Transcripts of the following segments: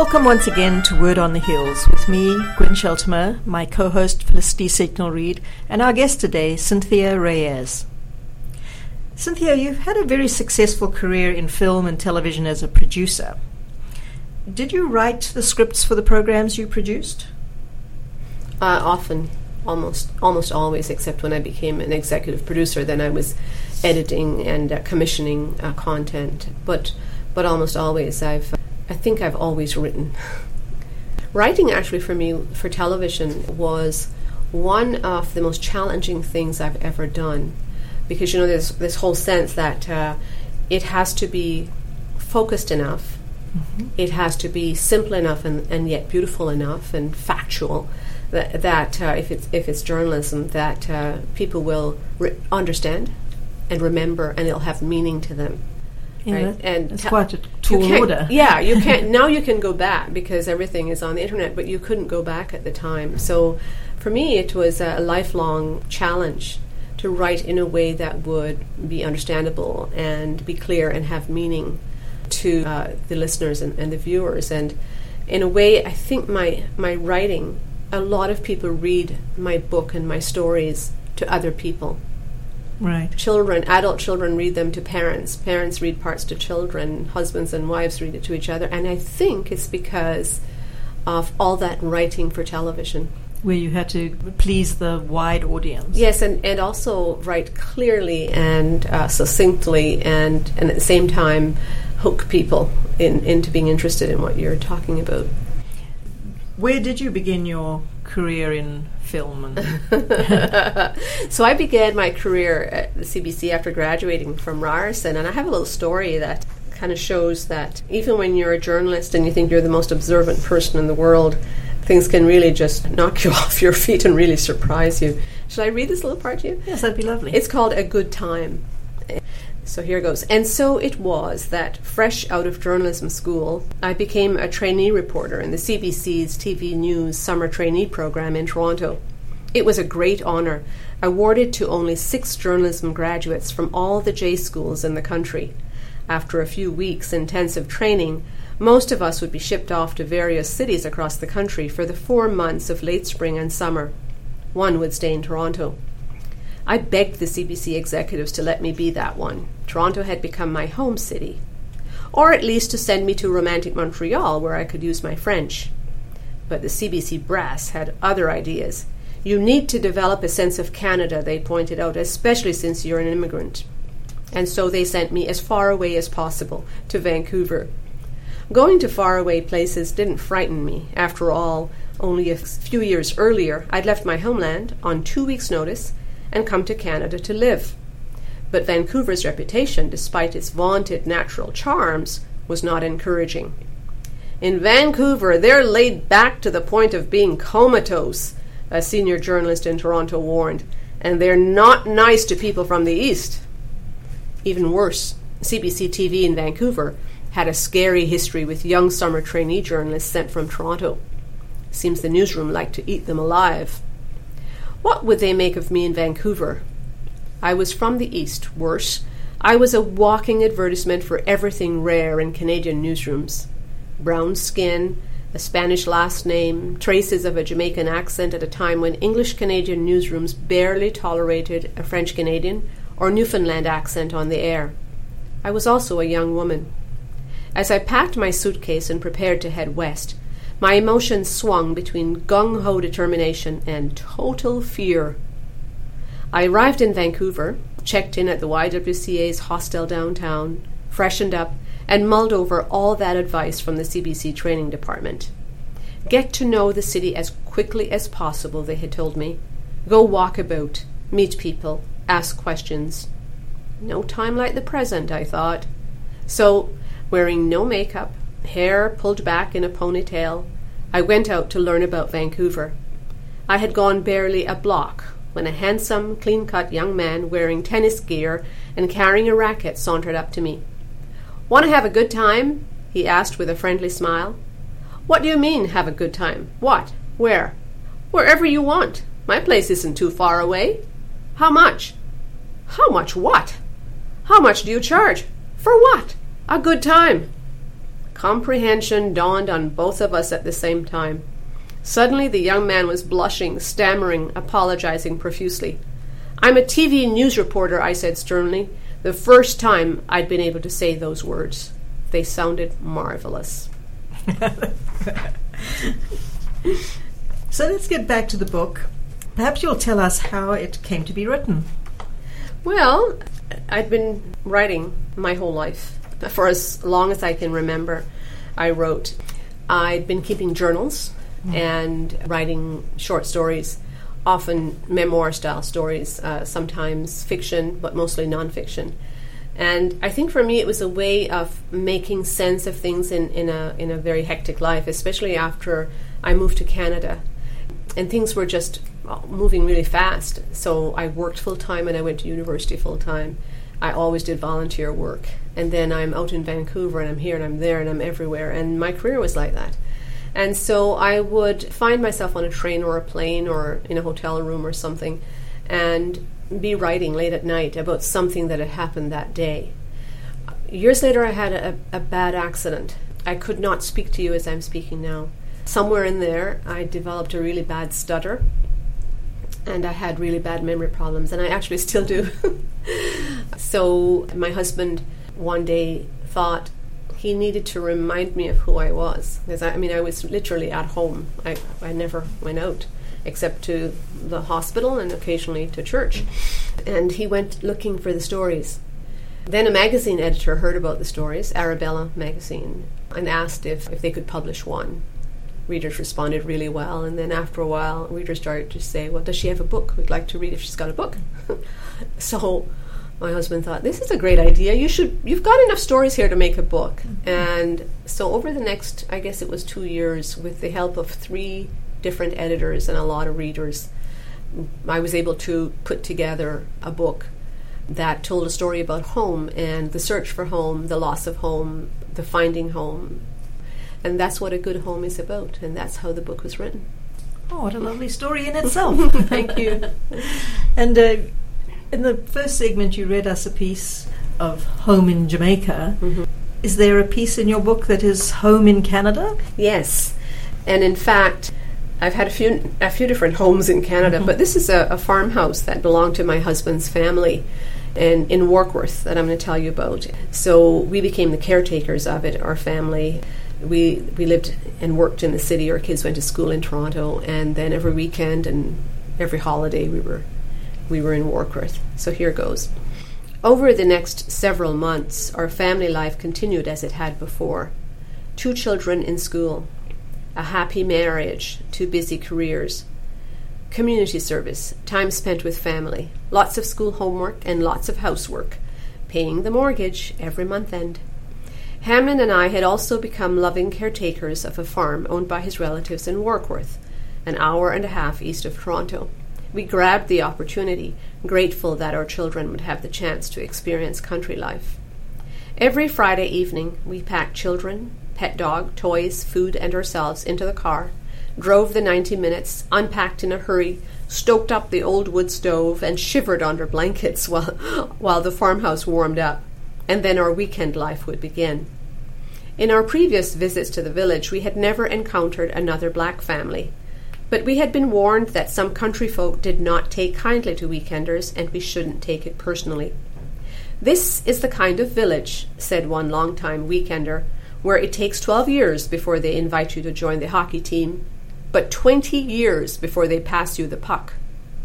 Welcome once again to Word on the Hills with me, Gwen Sheltimer, my co-host Felicity Signal-Reid, and our guest today, Cynthia Reyes. Cynthia, you've had a very successful career in film and television as a producer. Did you write the scripts for the programs you produced? Often, almost always, except when I became an executive producer. Then I was editing and commissioning content. But almost always, I think I've always written. Writing, actually, for me, for television, was one of the most challenging things I've ever done. Because, there's this whole sense that it has to be focused enough, it has to be simple enough and yet beautiful enough and factual, that if it's journalism, that people will understand and remember, and it'll have meaning to them. Yeah, right? And it's quite a tall order. Yeah, you can't. Now you can go back because everything is on the internet, but you couldn't go back at the time. So for me, it was a lifelong challenge to write in a way that would be understandable and be clear and have meaning to the listeners and the viewers. And in a way, I think my writing, a lot of people read my book and my stories to other people. Right. Adult children read them to parents. Parents read parts to children. Husbands and wives read it to each other. And I think it's because of all that writing for television. Where you had to please the wide audience. Yes, and also write clearly and succinctly and at the same time hook people into being interested in what you're talking about. Where did you begin your career in film? So I began my career at the CBC after graduating from Ryerson, and I have a little story that kind of shows that even when you're a journalist and you think you're the most observant person in the world, things can really just knock you off your feet and really surprise you. Should I read this little part to you? Yes, that'd be lovely. It's called A Good Time. So here goes. And so it was that, fresh out of journalism school, I became a trainee reporter in the CBC's TV News summer trainee program in Toronto. It was a great honour, awarded to only 6 journalism graduates from all the J schools in the country. After a few weeks' intensive training, most of us would be shipped off to various cities across the country for the 4 months of late spring and summer. One would stay in Toronto. I begged the CBC executives to let me be that one. Toronto had become my home city. Or at least to send me to romantic Montreal, where I could use my French. But the CBC brass had other ideas. You need to develop a sense of Canada, they pointed out, especially since you're an immigrant. And so they sent me as far away as possible, to Vancouver. Going to faraway places didn't frighten me. After all, only a few years earlier, I'd left my homeland on 2 weeks' notice and come to Canada to live. But Vancouver's reputation, despite its vaunted natural charms, was not encouraging. In Vancouver, they're laid back to the point of being comatose, a senior journalist in Toronto warned, and they're not nice to people from the East. Even worse, CBC TV in Vancouver had a scary history with young summer trainee journalists sent from Toronto. Seems the newsroom liked to eat them alive. What would they make of me in Vancouver? I was from the East. Worse, I was a walking advertisement for everything rare in Canadian newsrooms. Brown skin, a Spanish last name, traces of a Jamaican accent at a time when English Canadian newsrooms barely tolerated a French Canadian or Newfoundland accent on the air. I was also a young woman. As I packed my suitcase and prepared to head west, my emotions swung between gung-ho determination and total fear. I arrived in Vancouver, checked in at the YWCA's hostel downtown, freshened up, and mulled over all that advice from the CBC training department. Get to know the city as quickly as possible, they had told me. Go walk about, meet people, ask questions. No time like the present, I thought. So, wearing no makeup, hair pulled back in a ponytail, I went out to learn about Vancouver. I had gone barely a block when a handsome, clean-cut young man wearing tennis gear and carrying a racket sauntered up to me. "Want to have a good time?" he asked with a friendly smile. "What do you mean, have a good time? What? Where?" "Wherever you want. My place isn't too far away." "How much?" "How much what? How much do you charge? For what? A good time." Comprehension dawned on both of us at the same time. Suddenly the young man was blushing, stammering, apologizing profusely. "I'm a TV news reporter," I said sternly, the first time I'd been able to say those words. They sounded marvelous. So let's get back to the book. Perhaps you'll tell us how it came to be written. Well, I'd been writing my whole life. For as long as I can remember, I wrote. I'd been keeping journals and writing short stories, often memoir-style stories, sometimes fiction, but mostly nonfiction. And I think for me it was a way of making sense of things in a very hectic life, especially after I moved to Canada. And things were just moving really fast. So I worked full-time and I went to university full-time. I always did volunteer work. And then I'm out in Vancouver and I'm here and I'm there and I'm everywhere. And my career was like that. And so I would find myself on a train or a plane or in a hotel room or something and be writing late at night about something that had happened that day. Years later, I had a bad accident. I could not speak to you as I'm speaking now. Somewhere in there, I developed a really bad stutter, and I had really bad memory problems, and I actually still do. So my husband one day thought he needed to remind me of who I was. Because I was literally at home. I never went out, except to the hospital and occasionally to church. And he went looking for the stories. Then a magazine editor heard about the stories, Arabella magazine, and asked if they could publish one. Readers responded really well, and then after a while, readers started to say, well, does she have a book? We'd like to read if she's got a book. So my husband thought, this is a great idea. You've got enough stories here to make a book. Mm-hmm. And so over the next, I guess it was 2 years, with the help of 3 different editors and a lot of readers, I was able to put together a book that told a story about home and the search for home, the loss of home, the finding home. And that's what a good home is about, and that's how the book was written. Oh, what a lovely story in itself. Thank you. And in the first segment, you read us a piece of home in Jamaica. Mm-hmm. Is there a piece in your book that is home in Canada? Yes. And in fact, I've had a few different homes in Canada, mm-hmm. but this is a farmhouse that belonged to my husband's family and in Warkworth that I'm going to tell you about. So we became the caretakers of it, our family. We lived and worked in the city. Our kids went to school in Toronto, and then every weekend and every holiday we were in Warkworth. So here goes. Over the next several months, our family life continued as it had before. 2 children in school, a happy marriage, 2 busy careers, community service, time spent with family, lots of school homework and lots of housework, paying the mortgage every month end. Hamlin and I had also become loving caretakers of a farm owned by his relatives in Warkworth, an hour and a half east of Toronto. We grabbed the opportunity, grateful that our children would have the chance to experience country life. Every Friday evening, we packed children, pet dog, toys, food, and ourselves into the car, drove the 90 minutes, unpacked in a hurry, stoked up the old wood stove, and shivered under blankets while the farmhouse warmed up. And then our weekend life would begin. In our previous visits to the village, we had never encountered another black family, but we had been warned that some country folk did not take kindly to weekenders, and we shouldn't take it personally. "This is the kind of village," said one long-time weekender, "where it takes 12 years before they invite you to join the hockey team, but 20 years before they pass you the puck."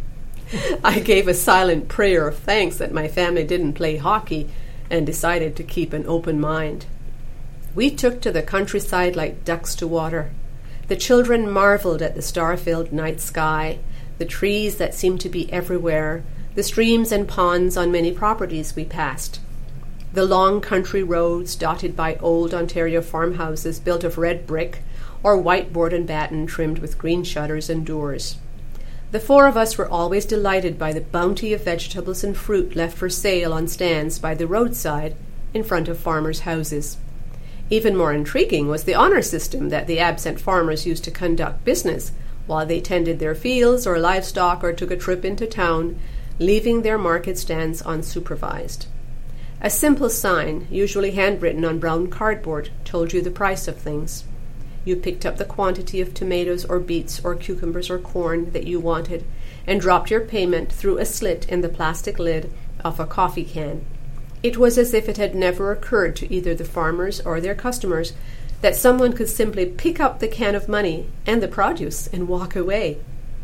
I gave a silent prayer of thanks that my family didn't play hockey, and decided to keep an open mind. We took to the countryside like ducks to water. The children marveled at the star-filled night sky, the trees that seemed to be everywhere, the streams and ponds on many properties we passed, the long country roads dotted by old Ontario farmhouses built of red brick or white board and batten trimmed with green shutters and doors. The 4 of us were always delighted by the bounty of vegetables and fruit left for sale on stands by the roadside in front of farmers' houses. Even more intriguing was the honor system that the absent farmers used to conduct business while they tended their fields or livestock or took a trip into town, leaving their market stands unsupervised. A simple sign, usually handwritten on brown cardboard, told you the price of things. You picked up the quantity of tomatoes or beets or cucumbers or corn that you wanted and dropped your payment through a slit in the plastic lid of a coffee can. It was as if it had never occurred to either the farmers or their customers that someone could simply pick up the can of money and the produce and walk away.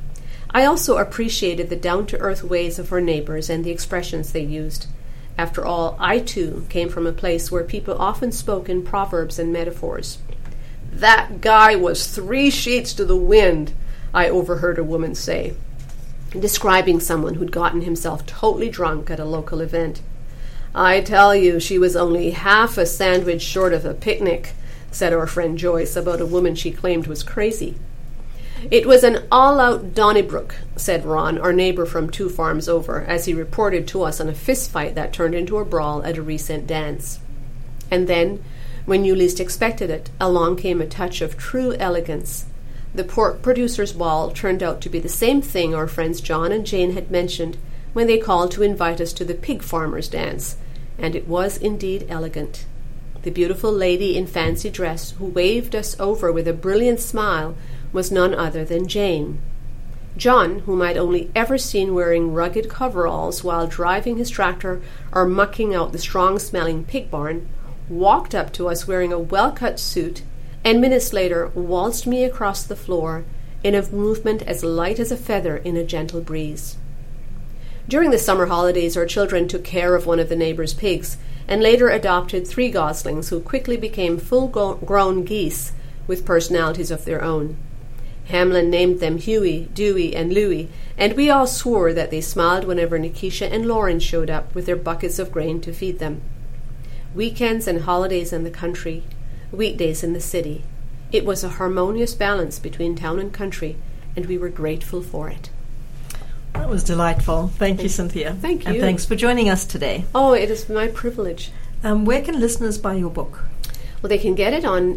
I also appreciated the down-to-earth ways of our neighbors and the expressions they used. After all, I too came from a place where people often spoke in proverbs and metaphors. "That guy was 3 sheets to the wind," I overheard a woman say, describing someone who'd gotten himself totally drunk at a local event. "I tell you, she was only half a sandwich short of a picnic," said our friend Joyce about a woman she claimed was crazy. "It was an all-out Donnybrook," said Ron, our neighbor from 2 farms over, as he reported to us on a fist fight that turned into a brawl at a recent dance. And then, when you least expected it, along came a touch of true elegance. The pork producer's ball turned out to be the same thing our friends John and Jane had mentioned when they called to invite us to the pig farmer's dance, and it was indeed elegant. The beautiful lady in fancy dress who waved us over with a brilliant smile was none other than Jane. John, whom I'd only ever seen wearing rugged coveralls while driving his tractor or mucking out the strong-smelling pig barn, walked up to us wearing a well-cut suit, and minutes later waltzed me across the floor in a movement as light as a feather in a gentle breeze. During the summer holidays, our children took care of one of the neighbors' pigs, and later adopted 3 goslings who quickly became full-grown geese with personalities of their own. Hamlin named them Huey, Dewey, and Louie, and we all swore that they smiled whenever Nikisha and Lauren showed up with their buckets of grain to feed them. Weekends and holidays in the country, weekdays in the city. It was a harmonious balance between town and country, and we were grateful for it. That was delightful. Thank you, Cynthia. Thank you. And thanks for joining us today. Oh, it is my privilege. Where can listeners buy your book? Well, they can get it on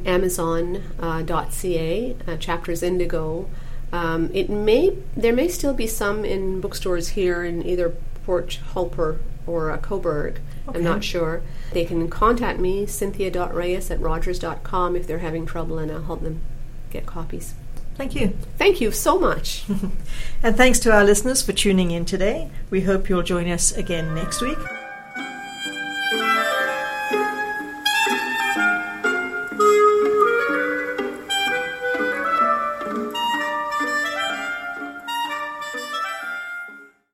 Amazon.ca, Chapters Indigo. There may still be some in bookstores here in either Port Hope or Coburg. Okay. I'm not sure. They can contact me, cynthia.reyes@rogers.com, if they're having trouble, and I'll help them get copies. Thank you. Thank you so much. And thanks to our listeners for tuning in today. We hope you'll join us again next week.